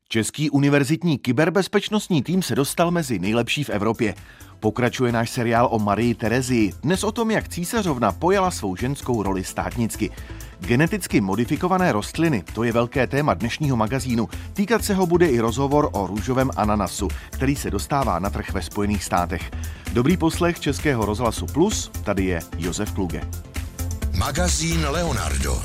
Český univerzitní kyberbezpečnostní tým se dostal mezi nejlepší v Evropě. Pokračuje náš seriál o Marii Terezii. Dnes o tom, jak císařovna pojala svou ženskou roli státnicky. Geneticky modifikované rostliny, to je velké téma dnešního magazínu. Týkat se ho bude i rozhovor o růžovém ananasu, který se dostává na trh ve Spojených státech. Dobrý poslech Českého rozhlasu Plus, tady je Josef Kluge. Magazín Leonardo.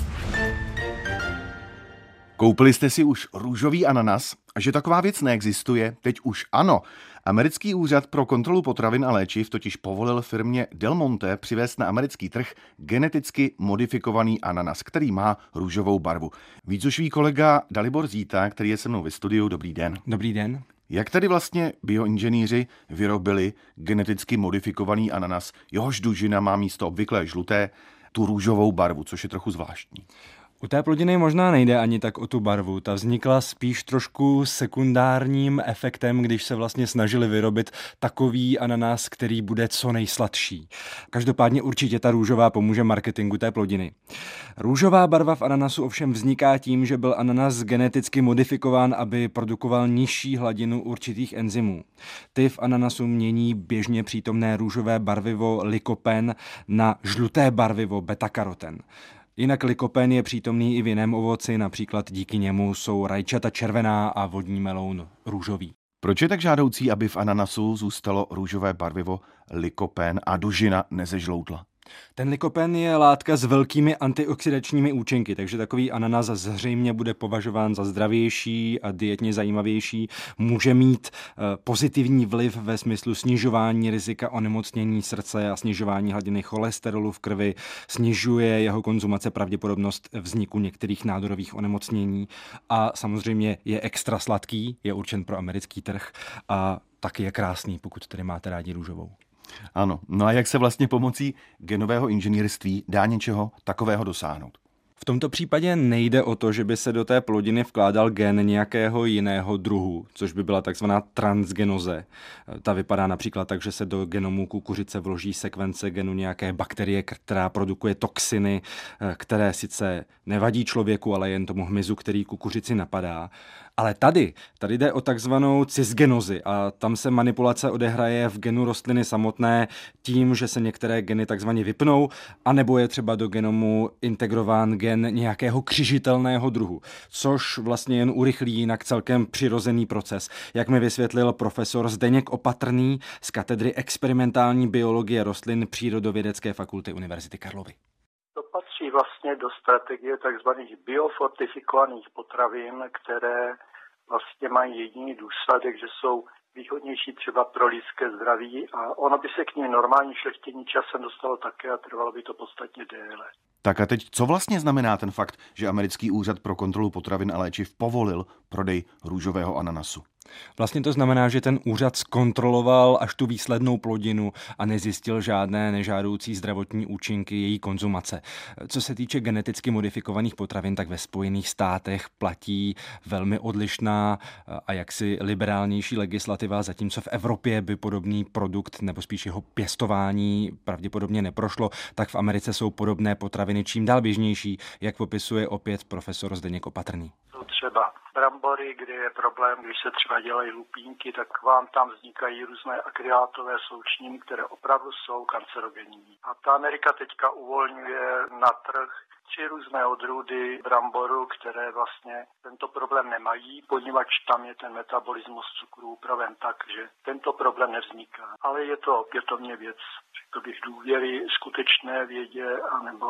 Koupili jste si už růžový ananas? A že taková věc neexistuje, teď už ano. Americký úřad pro kontrolu potravin a léčiv totiž povolil firmě Del Monte přivést na americký trh geneticky modifikovaný ananas, který má růžovou barvu. Víc už ví kolega Dalibor Zíta, který je se mnou ve studiu. Dobrý den. Dobrý den. Jak tady vlastně bioinženýři vyrobili geneticky modifikovaný ananas, jehož dužina má místo obvyklé žluté tu růžovou barvu, což je trochu zvláštní? U té plodiny možná nejde ani tak o tu barvu. Ta vznikla spíš trošku sekundárním efektem, když se vlastně snažili vyrobit takový ananas, který bude co nejsladší. Každopádně určitě ta růžová pomůže marketingu té plodiny. Růžová barva v ananasu ovšem vzniká tím, že byl ananas geneticky modifikován, aby produkoval nižší hladinu určitých enzymů. Ty v ananasu mění běžně přítomné růžové barvivo lykopen na žluté barvivo beta-karoten. Jinak lykopen je přítomný i v jiném ovoci, například díky němu jsou rajčata červená a vodní meloun růžový. Proč je tak žádoucí, aby v ananasu zůstalo růžové barvivo lykopen a dužina nezežloutla? Ten lykopen je látka s velkými antioxidačními účinky, takže takový ananas zřejmě bude považován za zdravější a dietně zajímavější. Může mít pozitivní vliv ve smyslu snižování rizika onemocnění srdce a snižování hladiny cholesterolu v krvi, snižuje jeho konzumace pravděpodobnost vzniku některých nádorových onemocnění a samozřejmě je extra sladký, je určen pro americký trh a taky je krásný, pokud tedy máte rádi růžovou. Ano, no a jak se vlastně pomocí genového inženýrství dá něčeho takového dosáhnout? V tomto případě nejde o to, že by se do té plodiny vkládal gen nějakého jiného druhu, což by byla takzvaná transgenoze. Ta vypadá například tak, že se do genomu kukuřice vloží sekvence genu nějaké bakterie, která produkuje toxiny, které sice nevadí člověku, ale jen tomu hmyzu, který kukuřici napadá. Ale tady jde o takzvanou cisgenozi a tam se manipulace odehraje v genu rostliny samotné tím, že se některé geny takzvaně vypnou, anebo je třeba do genomu integrován gen nějakého křižitelného druhu, což vlastně jen urychlí jinak celkem přirozený proces, jak mi vysvětlil profesor Zdeněk Opatrný z katedry experimentální biologie rostlin Přírodovědecké fakulty Univerzity Karlovy. To patří vlastně do strategie takzvaných biofortifikovaných potravin, které vlastně mají jediný důsledek, že jsou výhodnější třeba pro lidské zdraví a ono by se k ním normální šlechtění časem dostalo také a trvalo by to podstatně déle. Tak a teď, co vlastně znamená ten fakt, že americký úřad pro kontrolu potravin a léčiv povolil prodej růžového ananasu? Vlastně to znamená, že ten úřad zkontroloval až tu výslednou plodinu a nezjistil žádné nežádoucí zdravotní účinky její konzumace. Co se týče geneticky modifikovaných potravin, tak ve Spojených státech platí velmi odlišná a jaksi liberálnější legislativa, zatímco v Evropě by podobný produkt nebo spíš jeho pěstování pravděpodobně neprošlo, tak v Americe jsou podobné potraviny čím dál běžnější, jak popisuje opět profesor Zdeněk Opatrný. Třeba brambory, kde je problém, když se třeba dělají lupínky, tak vám tam vznikají různé akrylátové sloučeniny, které opravdu jsou kancerogenní. A ta Amerika teďka uvolňuje na trh 3 různé odrůdy bramboru, které vlastně tento problém nemají, poněvadž tam je ten metabolismus cukru upraven tak, že tento problém nevzniká. Ale je to opětovně věc, řekl bych, důvěry skutečné vědě, anebo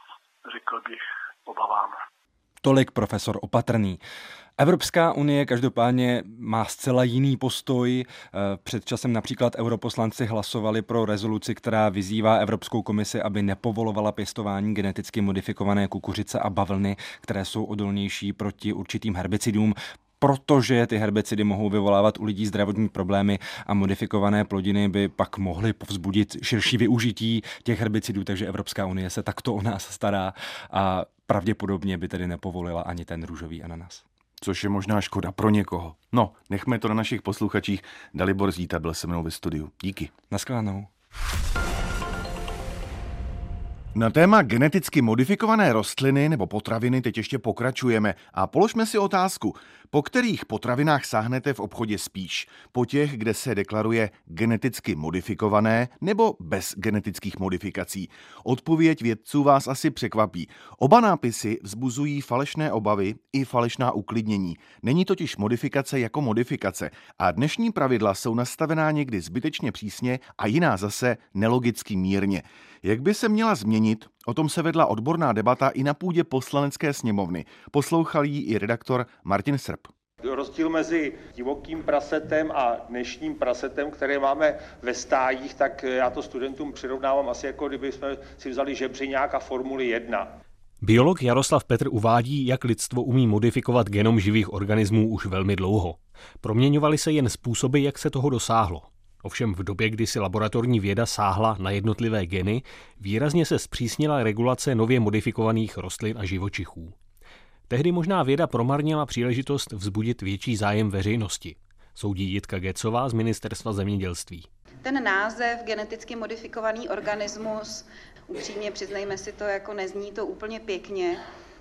řekl bych obavám. Tolik profesor Opatrný. Evropská unie každopádně má zcela jiný postoj. Před časem například europoslanci hlasovali pro rezoluci, která vyzývá Evropskou komisi, aby nepovolovala pěstování geneticky modifikované kukuřice a bavlny, které jsou odolnější proti určitým herbicidům, protože ty herbicidy mohou vyvolávat u lidí zdravotní problémy a modifikované plodiny by pak mohly povzbudit širší využití těch herbicidů, takže Evropská unie se takto o nás stará a pravděpodobně by tedy nepovolila ani ten růžový ananas. Což je možná škoda pro někoho. No, nechme to na našich posluchačích. Dalibor Zíta byl se mnou ve studiu. Díky. Naschledanou. Na téma geneticky modifikované rostliny nebo potraviny teď ještě pokračujeme a položme si otázku, po kterých potravinách sáhnete v obchodě spíš? Po těch, kde se deklaruje geneticky modifikované nebo bez genetických modifikací? Odpověď vědců vás asi překvapí. Oba nápisy vzbuzují falešné obavy i falešná uklidnění. Není totiž modifikace jako modifikace a dnešní pravidla jsou nastavená někdy zbytečně přísně a jiná zase nelogicky mírně. Jak by se měla změnit? O tom se vedla odborná debata i na půdě Poslanecké sněmovny. Poslouchal ji i redaktor Martin Srb. Rozdíl mezi divokým prasetem a dnešním prasetem, které máme ve stájích, tak já to studentům přirovnávám asi jako kdyby jsme si vzali žebříňák a Formuli 1. Biolog Jaroslav Petr uvádí, jak lidstvo umí modifikovat genom živých organismů už velmi dlouho. Proměňovaly se jen způsoby, jak se toho dosáhlo. Ovšem v době, kdy si laboratorní věda sáhla na jednotlivé geny, výrazně se zpřísnila regulace nově modifikovaných rostlin a živočichů. Tehdy možná věda promarnila příležitost vzbudit větší zájem veřejnosti, soudí Jitka Gecová z Ministerstva zemědělství. Ten název geneticky modifikovaný organismus, upřímně přiznejme si to, jako nezní to úplně pěkně.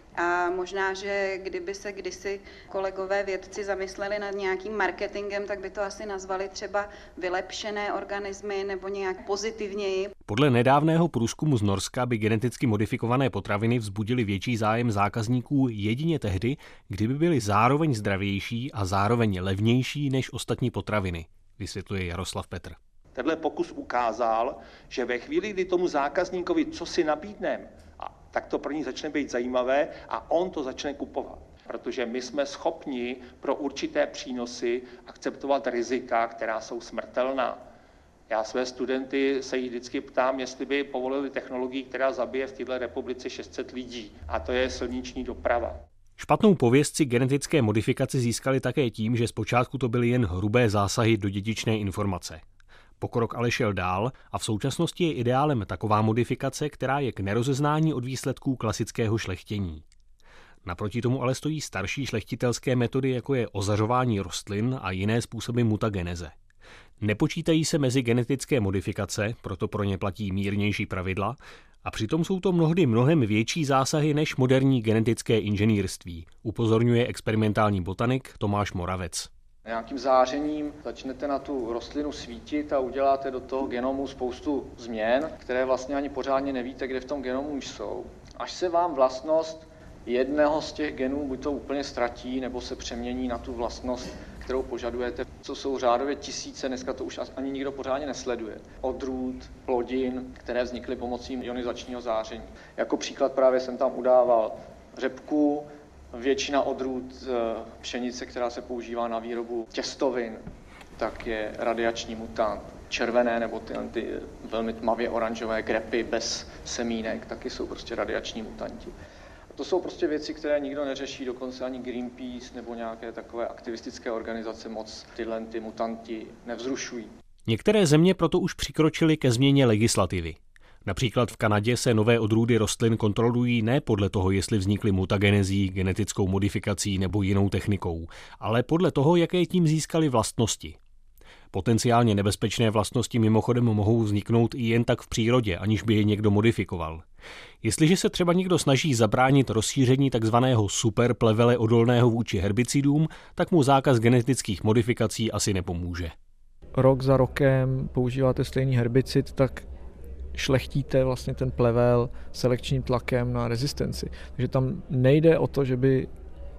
A možná, že kdyby se kdysi kolegové vědci zamysleli nad nějakým marketingem, tak by to asi nazvali třeba vylepšené organismy nebo nějak pozitivněji. Podle nedávného průzkumu z Norska by geneticky modifikované potraviny vzbudily větší zájem zákazníků jedině tehdy, kdyby byly zároveň zdravější a zároveň levnější než ostatní potraviny, vysvětluje Jaroslav Petr. Tenhle pokus ukázal, že ve chvíli, kdy tomu zákazníkovi co si nabídneme, tak to pro ní začne být zajímavé a on to začne kupovat. Protože my jsme schopni pro určité přínosy akceptovat rizika, která jsou smrtelná. Já své studenty se jí vždycky ptám, jestli by povolili technologii, která zabije v této republice 600 lidí. A to je silniční doprava. Špatnou pověst si genetické modifikace získali také tím, že zpočátku to byly jen hrubé zásahy do dědičné informace. Pokrok ale šel dál a v současnosti je ideálem taková modifikace, která je k nerozeznání od výsledků klasického šlechtění. Naproti tomu ale stojí starší šlechtitelské metody, jako je ozařování rostlin a jiné způsoby mutageneze. Nepočítají se mezi genetické modifikace, proto pro ně platí mírnější pravidla, a přitom jsou to mnohdy mnohem větší zásahy než moderní genetické inženýrství, upozorňuje experimentální botanik Tomáš Moravec. Nějakým zářením začnete na tu rostlinu svítit a uděláte do toho genomu spoustu změn, které vlastně ani pořádně nevíte, kde v tom genomu jsou. Až se vám vlastnost jednoho z těch genů buď to úplně ztratí, nebo se přemění na tu vlastnost, kterou požadujete, co jsou řádově tisíce, dneska to už ani nikdo pořádně nesleduje. Odrůd, plodin, které vznikly pomocí ionizačního záření. Jako příklad právě jsem tam udával řepku, většina odrůd pšenice, která se používá na výrobu těstovin, tak je radiační mutant. Červené nebo ty velmi tmavě oranžové grepy bez semínek, taky jsou prostě radiační mutanti. To jsou prostě věci, které nikdo neřeší, dokonce ani Greenpeace nebo nějaké takové aktivistické organizace moc tyhle mutanti nevzrušují. Některé země proto už přikročily ke změně legislativy. Například v Kanadě se nové odrůdy rostlin kontrolují ne podle toho, jestli vznikly mutagenezí, genetickou modifikací nebo jinou technikou, ale podle toho, jaké tím získaly vlastnosti. Potenciálně nebezpečné vlastnosti mimochodem mohou vzniknout i jen tak v přírodě, aniž by je někdo modifikoval. Jestliže se třeba někdo snaží zabránit rozšíření takzvaného superplevele odolného vůči herbicidům, tak mu zákaz genetických modifikací asi nepomůže. Rok za rokem používáte stejný herbicid, tak šlechtíte vlastně ten plevel selekčním tlakem na rezistenci. Takže tam nejde o to, že by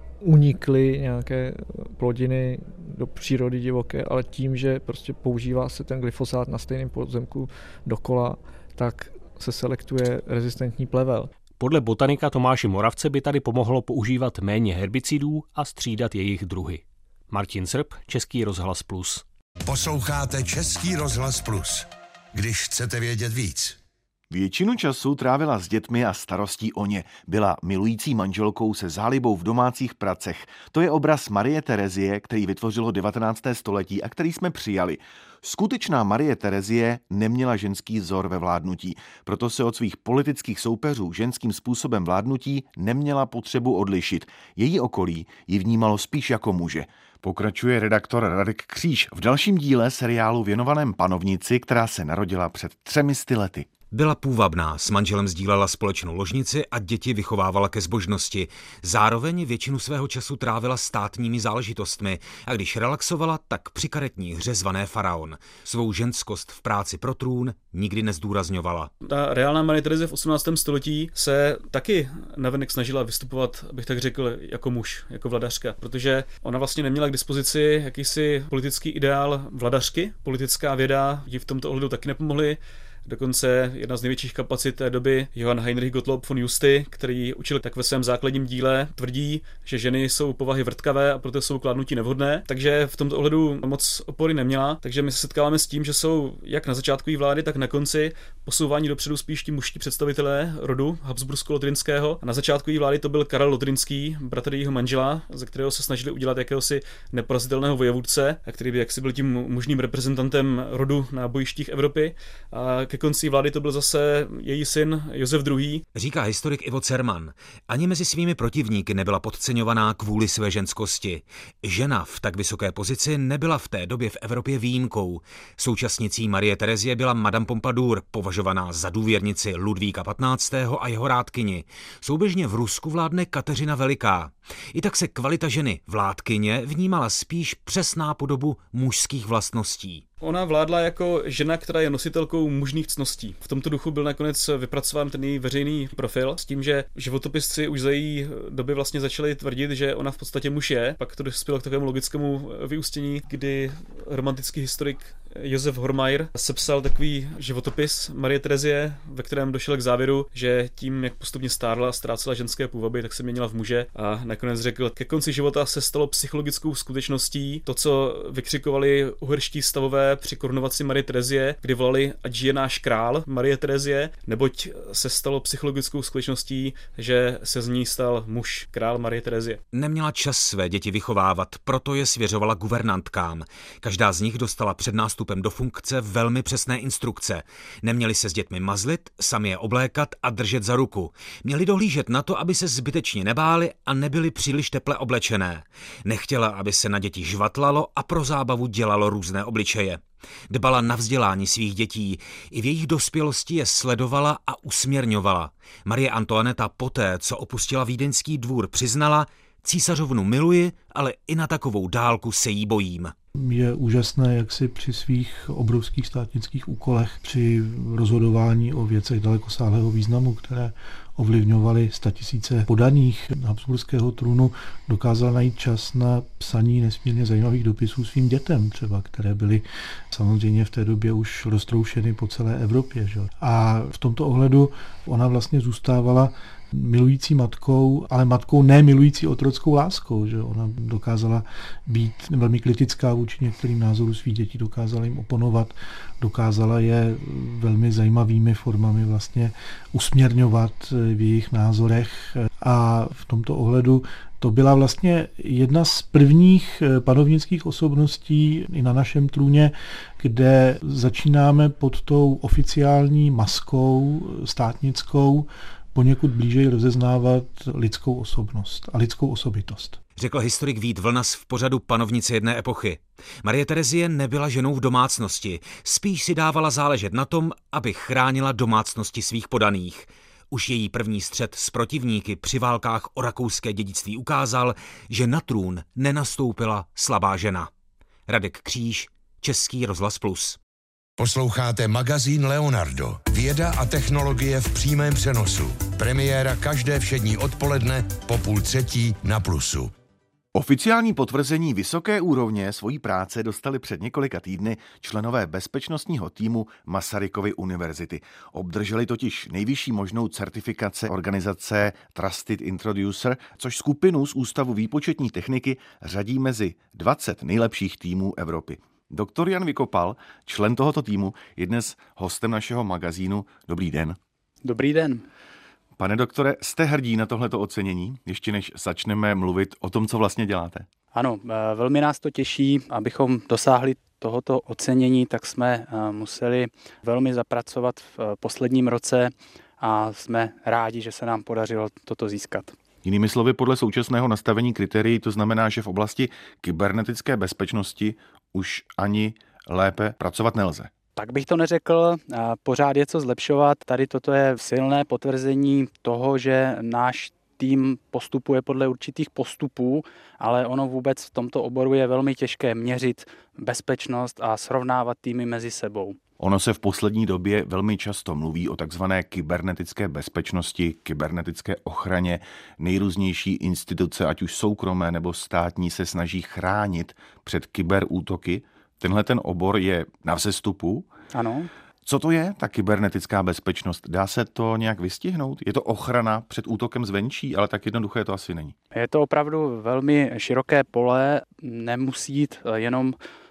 unikly nějaké plodiny do přírody divoké, ale tím, že prostě používá se ten glyfosát na stejném pozemku dokola, tak se selektuje rezistentní plevel. Podle botanika Tomáše Moravce by tady pomohlo používat méně herbicidů a střídat jejich druhy. Martin Srb, Český rozhlas Plus. Posloucháte Český rozhlas Plus. Když chcete vědět víc. Většinu času trávila s dětmi a starostí o ně. Byla milující manželkou se zálibou v domácích pracech. To je obraz Marie Terezie, který vytvořilo 19. století a který jsme přijali. Skutečná Marie Terezie neměla ženský vzor ve vládnutí, proto se od svých politických soupeřů ženským způsobem vládnutí neměla potřebu odlišit. Její okolí ji vnímalo spíš jako muže. Pokračuje redaktor Radek Kříž v dalším díle seriálu věnovaném panovnici, která se narodila před 300 lety. Byla půvabná, s manželem sdílela společnou ložnici a děti vychovávala ke zbožnosti. Zároveň většinu svého času trávila státními záležitostmi a když relaxovala, tak při karetní hře zvané Faraon. Svou ženskost v práci pro trůn nikdy nezdůrazňovala. Ta reálná Marie Terezie v 18. století se taky navenek snažila vystupovat, abych tak řekl, jako muž, jako vladařka, protože ona vlastně neměla k dispozici jakýsi politický ideál vladařky. Politická věda jí v tomto ohledu taky nepomohly. Dokonce jedna z největších kapacit té doby, Johann Heinrich Gottlob von Justy, který učil tak ve svém základním díle, tvrdí, že ženy jsou povahy vrtkavé a proto jsou kládnutí nevhodné, takže v tomto ohledu moc opory neměla, takže my se setkáváme s tím, že jsou jak na začátku její vlády, tak na konci posouvání dopředu spíš ti mužští představitelé rodu Habsbursko-Lotrinského. A na začátku její vlády to byl Karel Lotrinský, bratr jejího manžela, ze kterého se snažili udělat jakéhosi neporazitelného vojevůdce, který by jaksi byl tím možným reprezentantem rodu na bojištích Evropy. A ke konci vlády to byl zase její syn Josef II. Říká historik Ivo Cerman. Ani mezi svými protivníky nebyla podceňovaná kvůli své ženskosti. Žena v tak vysoké pozici nebyla v té době v Evropě výjimkou. Současnicí Marie Terezie byla Madame Pompadour, považovaná za důvěrnici Ludvíka XV. A jeho rádkyni. Souběžně v Rusku vládne Kateřina Veliká. I tak se kvalita ženy vládkyně vnímala spíš přes nápodobu mužských vlastností. Ona vládla jako žena, která je nositelkou mužných ctností. V tomto duchu byl nakonec vypracován ten její veřejný profil s tím, že životopisci už za její doby vlastně začali tvrdit, že ona v podstatě muž je. Pak to dospělo k takovému logickému vyústění, kdy romantický historik Josef Hormayer sepsal takový životopis Marie Terezie, ve kterém došel k závěru, že tím, jak postupně stárla a ztrácela ženské půvaby, tak se měnila v muže a nakonec řekl, ke konci života se stalo psychologickou skutečností to, co vykřikovali uherští stavové při korunovaci Marie Terezie, kdy volali, ať žije náš král Marie Terezie, neboť se stalo psychologickou skutečností, že se z ní stal muž, král Marie Terezie. Neměla čas své děti vychovávat, proto je svěřovala guvernantkám. Každá z nich dostala před nástupem do funkce velmi přesné instrukce. Neměli se s dětmi mazlit, sami je oblékat a držet za ruku. Měli dohlížet na to, aby se zbytečně nebáli a nebyli příliš teple oblečené. Nechtěla, aby se na děti žvatlalo a pro zábavu dělalo různé obličeje. Dbala na vzdělání svých dětí, i v jejich dospělosti je sledovala a usměrňovala. Marie Antoineta poté, co opustila vídeňský dvůr, přiznala, císařovnu miluji, ale i na takovou dálku se jí bojím. Je úžasné, jak si při svých obrovských státnických úkolech, při rozhodování o věcech dalekosáhlého významu, které ovlivňovaly statisíce podaných habsburského trůnu, dokázala najít čas na psaní nesmírně zajímavých dopisů svým dětem třeba, které byly samozřejmě v té době už roztroušeny po celé Evropě. Že? A v tomto ohledu ona vlastně zůstávala milující matkou, ale matkou nemilující otrockou láskou, že ona dokázala být velmi kritická vůči některým názorům svých dětí, dokázala jim oponovat, dokázala je velmi zajímavými formami vlastně usměrňovat v jejich názorech a v tomto ohledu to byla vlastně jedna z prvních panovnických osobností i na našem trůně, kde začínáme pod tou oficiální maskou státnickou poněkud blíže rozeznávat lidskou osobnost a lidskou osobitost. Řekl historik Vít Vlnas v pořadu Panovnice jedné epochy. Marie Terezie nebyla ženou v domácnosti, spíš si dávala záležet na tom, aby chránila domácnosti svých podaných. Už její první střet s protivníky při válkách o rakouské dědictví ukázal, že na trůn nenastoupila slabá žena. Radek Kříž, Český rozhlas Plus. Posloucháte magazín Leonardo. Věda a technologie v přímém přenosu. Premiéra každé všední odpoledne po 2:30 na Plusu. Oficiální potvrzení vysoké úrovně svojí práce dostali před několika týdny členové bezpečnostního týmu Masarykovy univerzity. Obdrželi totiž nejvyšší možnou certifikaci organizace Trusted Introducer, což skupinu z Ústavu výpočetní techniky řadí mezi 20 nejlepších týmů Evropy. Doktor Jan Vykopal, člen tohoto týmu, je dnes hostem našeho magazínu. Dobrý den. Dobrý den. Pane doktore, jste hrdí na tohleto ocenění, ještě než začneme mluvit o tom, co vlastně děláte? Ano, velmi nás to těší. Abychom dosáhli tohoto ocenění, tak jsme museli velmi zapracovat v posledním roce a jsme rádi, že se nám podařilo toto získat. Jinými slovy, podle současného nastavení kritérií to znamená, že v oblasti kybernetické bezpečnosti už ani lépe pracovat nelze. Tak bych to neřekl, pořád je co zlepšovat. Tady toto je silné potvrzení toho, že náš tým postupuje podle určitých postupů, ale ono vůbec v tomto oboru je velmi těžké měřit bezpečnost a srovnávat týmy mezi sebou. Ono se v poslední době velmi často mluví o takzvané kybernetické bezpečnosti, kybernetické ochraně. Nejrůznější instituce, ať už soukromé nebo státní, se snaží chránit před kyberútoky. Tenhle ten obor je na vzestupu. Ano. Co to je, ta kybernetická bezpečnost? Dá se to nějak vystihnout? Je to ochrana před útokem zvenčí, ale tak jednoduché to asi není. Je to opravdu velmi široké pole, nemusí jít jenom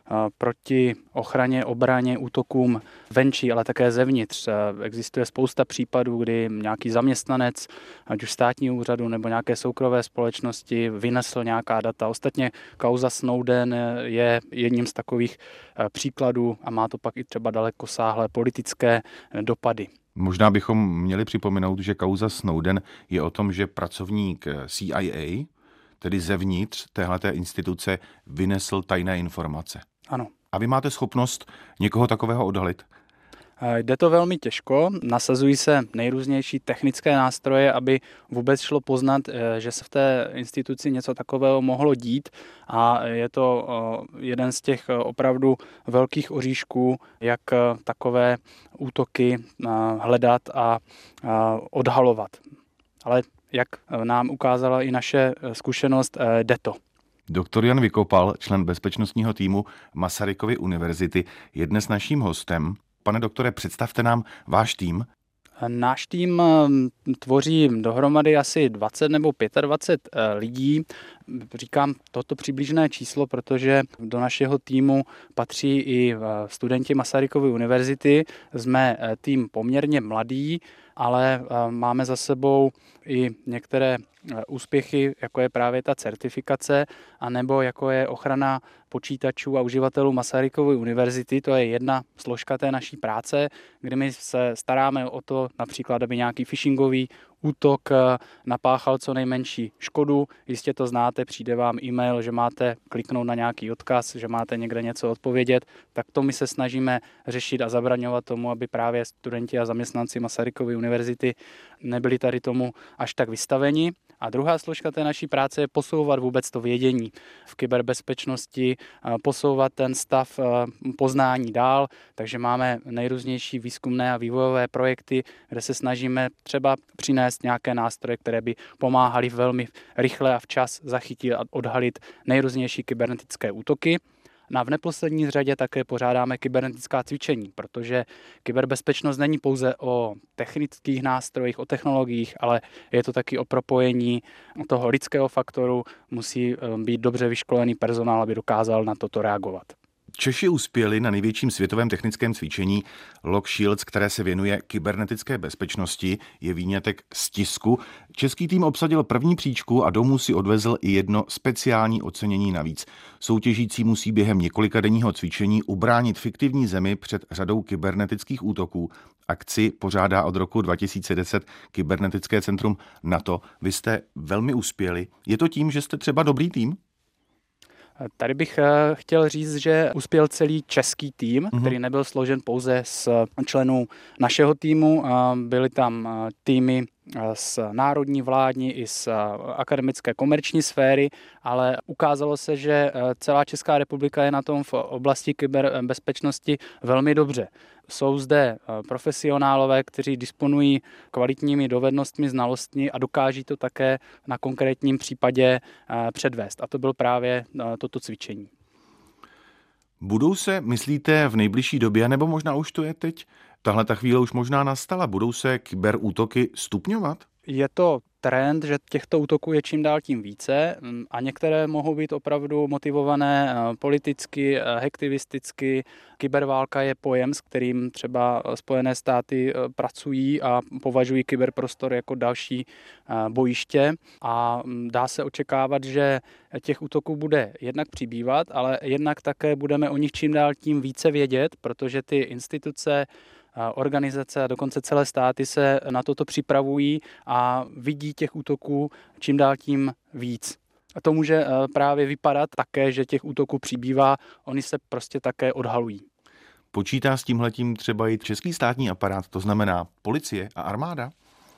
proti ochraně, obraně, útokům venčí, ale také zevnitř. Existuje spousta případů, kdy nějaký zaměstnanec, ať už státního úřadu nebo nějaké soukromé společnosti, vynesl nějaká data. Ostatně kauza Snowden je jedním z takových příkladů a má to pak i třeba dalekosáhlé politické dopady. Možná bychom měli připomenout, že kauza Snowden je o tom, že pracovník CIA, tedy zevnitř téhleté instituce, vynesl tajné informace. Ano. A vy máte schopnost někoho takového odhalit? Jde to velmi těžko, nasazují se nejrůznější technické nástroje, aby vůbec šlo poznat, že se v té instituci něco takového mohlo dít, a je to jeden z těch opravdu velkých oříšků, jak takové útoky hledat a odhalovat. Ale jak nám ukázala i naše zkušenost, jde to. Doktor Jan Vykopal, člen bezpečnostního týmu Masarykovy univerzity, je dnes naším hostem. Pane doktore, představte nám váš tým. Náš tým tvoří dohromady asi 20 nebo 25 lidí. Říkám toto přibližné číslo, protože do našeho týmu patří i studenti Masarykovy univerzity. Jsme tým poměrně mladý, ale máme za sebou i některé úspěchy, jako je právě ta certifikace, anebo jako je ochrana počítačů a uživatelů Masarykovy univerzity. To je jedna složka té naší práce, kdy my se staráme o to, například, aby nějaký phishingový útok napáchal co nejmenší škodu. Jistě to znáte, přijde vám e-mail, že máte kliknout na nějaký odkaz, že máte někde něco odpovědět, tak to my se snažíme řešit a zabraňovat tomu, aby právě studenti a zaměstnanci Masarykovy univerzity nebyli tady tomu až tak vystaveni. A druhá složka té naší práce je posouvat vůbec to vědění v kyberbezpečnosti, posouvat ten stav poznání dál, takže máme nejrůznější výzkumné a vývojové projekty, kde se snažíme třeba přinést nějaké nástroje, které by pomáhaly velmi rychle a včas zachytit a odhalit nejrůznější kybernetické útoky. A v neposlední řadě také pořádáme kybernetická cvičení, protože kyberbezpečnost není pouze o technických nástrojích, o technologiích, ale je to taky o propojení toho lidského faktoru. Musí být dobře vyškolený personál, aby dokázal na toto reagovat. Češi uspěli na největším světovém technickém cvičení Lock Shields, které se věnuje kybernetické bezpečnosti, je výňatek z tisku. Český tým obsadil první příčku a domů si odvezl i jedno speciální ocenění navíc. Soutěžící musí během několikadenního cvičení ubránit fiktivní zemi před řadou kybernetických útoků. Akci pořádá od roku 2010 Kybernetické centrum NATO. Vy jste velmi uspěli. Je to tím, že jste třeba dobrý tým? Tady bych chtěl říct, že uspěl celý český tým, který nebyl složen pouze z členů našeho týmu. Byly tam týmy z národní, vládní i z akademické komerční sféry, ale ukázalo se, že celá Česká republika je na tom v oblasti kyberbezpečnosti velmi dobře. Jsou zde profesionálové, kteří disponují kvalitními dovednostmi, znalostmi a dokáží to také na konkrétním případě předvést. A to byl právě toto cvičení. Budou se, myslíte, v nejbližší době, nebo možná už to je teď, tahle ta chvíle už možná nastala, budou se kyberútoky stupňovat? Je to trend, že těchto útoků je čím dál tím více a některé mohou být opravdu motivované politicky, hektivisticky. Kyberválka je pojem, s kterým třeba Spojené státy pracují a považují kyberprostor jako další bojiště a dá se očekávat, že těch útoků bude jednak přibývat, ale jednak také budeme o nich čím dál tím více vědět, protože ty instituce, organizace a dokonce celé státy se na toto připravují a vidí těch útoků čím dál tím víc. A to může právě vypadat také, že těch útoků přibývá, oni se prostě také odhalují. Počítá s tímhletím třeba i český státní aparát, to znamená policie a armáda?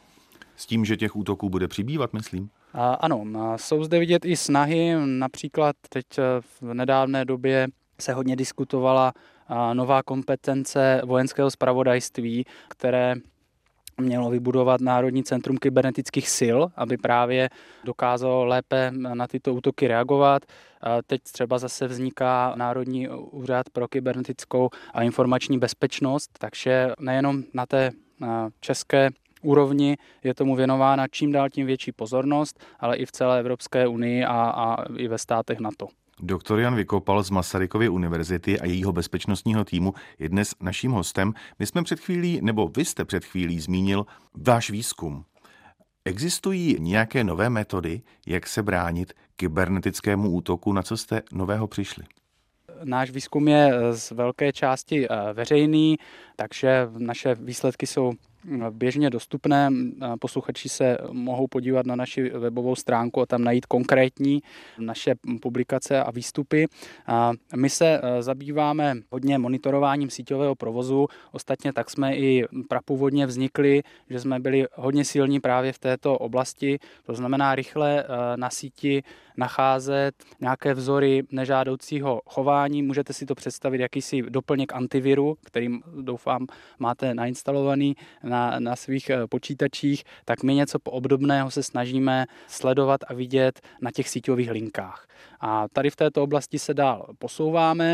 S tím, že těch útoků bude přibývat, myslím? Ano, jsou zde vidět i snahy, například teď v nedávné době se hodně diskutovala nová kompetence vojenského zpravodajství, které mělo vybudovat Národní centrum kybernetických sil, aby právě dokázalo lépe na tyto útoky reagovat. Teď třeba zase vzniká Národní úřad pro kybernetickou a informační bezpečnost, takže nejenom na té české úrovni je tomu věnována čím dál tím větší pozornost, ale i v celé Evropské unii a i ve státech NATO. Doktor Jan Vykopal z Masarykovy univerzity a jejího bezpečnostního týmu je dnes naším hostem. Vy jste před chvílí zmínil váš výzkum. Existují nějaké nové metody, jak se bránit kybernetickému útoku, na co jste nového přišli? Náš výzkum je z velké části veřejný, takže naše výsledky jsou běžně dostupné. Posluchači se mohou podívat na naši webovou stránku a tam najít konkrétní naše publikace a výstupy. My se zabýváme hodně monitorováním síťového provozu. Ostatně tak jsme i prapůvodně vznikli, že jsme byli hodně silní právě v této oblasti. To znamená rychle na síti nacházet nějaké vzory nežádoucího chování. Můžete si to představit jakýsi doplněk antiviru, kterým doufám máte nainstalovaný na svých počítačích, tak my něco obdobného se snažíme sledovat a vidět na těch síťových linkách. A tady v této oblasti se dál posouváme.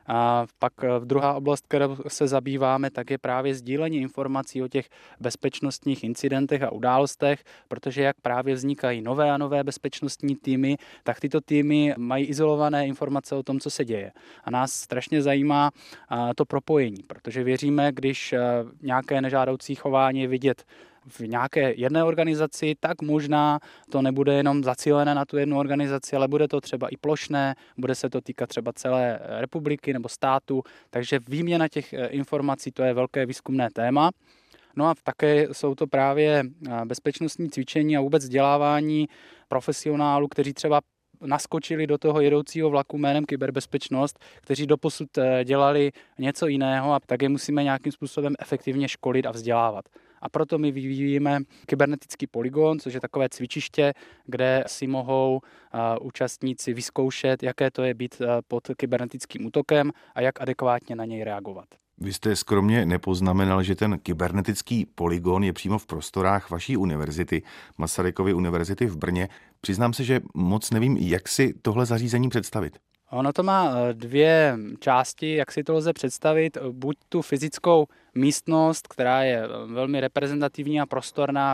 A pak druhá oblast, kterou se zabýváme, tak je právě sdílení informací o těch bezpečnostních incidentech a událostech, protože jak právě vznikají nové a nové bezpečnostní týmy, tak tyto týmy mají izolované informace o tom, co se děje. A nás strašně zajímá to propojení, protože věříme, když nějaké nežádoucí chování je vidět v nějaké jedné organizaci, tak možná to nebude jenom zacílené na tu jednu organizaci, ale bude to třeba i plošné, bude se to týkat třeba celé republiky nebo státu, takže výměna těch informací, to je velké výzkumné téma. No a také jsou to právě bezpečnostní cvičení a vůbec vzdělávání profesionálů, kteří třeba naskočili do toho jedoucího vlaku jménem kyberbezpečnost, kteří doposud dělali něco jiného a tak je musíme nějakým způsobem efektivně školit a vzdělávat. A proto my vyvíjíme kybernetický polygon, což je takové cvičiště, kde si mohou účastníci vyzkoušet, jaké to je být pod kybernetickým útokem a jak adekvátně na něj reagovat. Vy jste skromně nepoznamenal, že ten kybernetický polygon je přímo v prostorách vaší univerzity, Masarykovy univerzity v Brně. Přiznám se, že moc nevím, jak si tohle zařízení představit. Ono to má dvě části, jak si to lze představit. Buď tu fyzickou místnost, která je velmi reprezentativní a prostorná,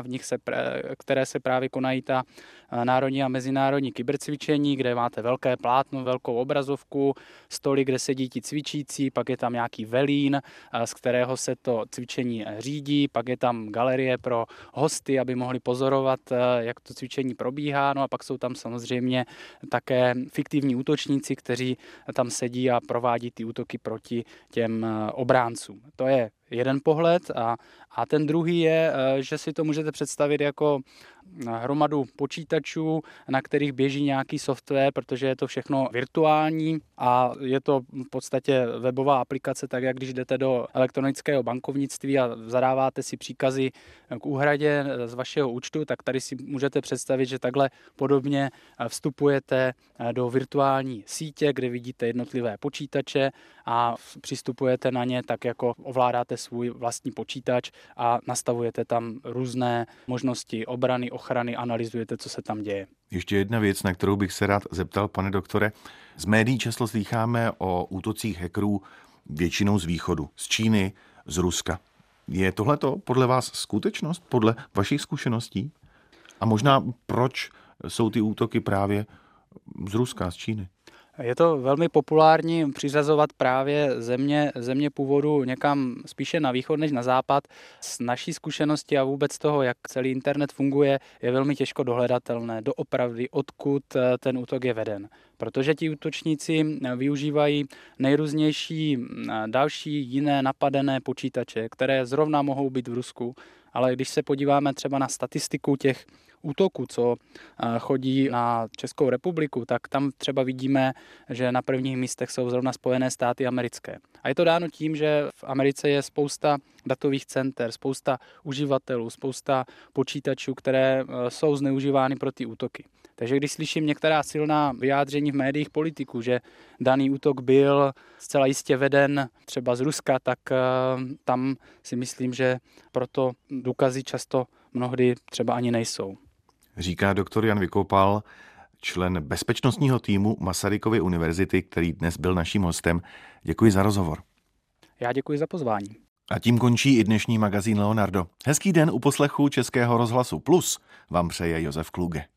které se právě konají ta národní a mezinárodní kybercvičení, kde máte velké plátno, velkou obrazovku, stoly, kde sedí ti cvičící, pak je tam nějaký velín, z kterého se to cvičení řídí, pak je tam galerie pro hosty, aby mohli pozorovat, jak to cvičení probíhá, no a pak jsou tam samozřejmě také fiktivní útočníci, kteří tam sedí a provádí ty útoky proti těm obráncům. To je jeden pohled a ten druhý je, že si to můžete představit jako hromadu počítačů, na kterých běží nějaký software, protože je to všechno virtuální a je to v podstatě webová aplikace, tak jak když jdete do elektronického bankovnictví a zadáváte si příkazy k úhradě z vašeho účtu, tak tady si můžete představit, že takhle podobně vstupujete do virtuální sítě, kde vidíte jednotlivé počítače a přistupujete na ně tak, jako ovládáte svůj vlastní počítač a nastavujete tam různé možnosti obrany, ochrany, analyzujete, co se tam děje. Ještě jedna věc, na kterou bych se rád zeptal, pane doktore. Z médií často slýcháme o útocích hackerů většinou z východu, z Číny, z Ruska. Je tohleto podle vás skutečnost, podle vašich zkušeností? A možná proč jsou ty útoky právě z Ruska, z Číny? Je to velmi populární přiřazovat právě země původu někam spíše na východ než na západ. Z naší zkušenosti a vůbec toho, jak celý internet funguje, je velmi těžko dohledatelné doopravdy, odkud ten útok je veden. Protože ti útočníci využívají nejrůznější další jiné napadené počítače, které zrovna mohou být v Rusku, ale když se podíváme třeba na statistiku těch útoků, co chodí na Českou republiku, tak tam třeba vidíme, že na prvních místech jsou zrovna Spojené státy americké. A je to dáno tím, že v Americe je spousta datových center, spousta uživatelů, spousta počítačů, které jsou zneužívány pro ty útoky. Takže když slyším některá silná vyjádření v médiích politiků, že daný útok byl zcela jistě veden třeba z Ruska, tak tam si myslím, že proto důkazy často mnohdy třeba ani nejsou. Říká doktor Jan Vykopal, člen bezpečnostního týmu Masarykovy univerzity, který dnes byl naším hostem. Děkuji za rozhovor. Já děkuji za pozvání. A tím končí i dnešní magazín Leonardo. Hezký den u poslechu Českého rozhlasu Plus vám přeje Josef Kluge.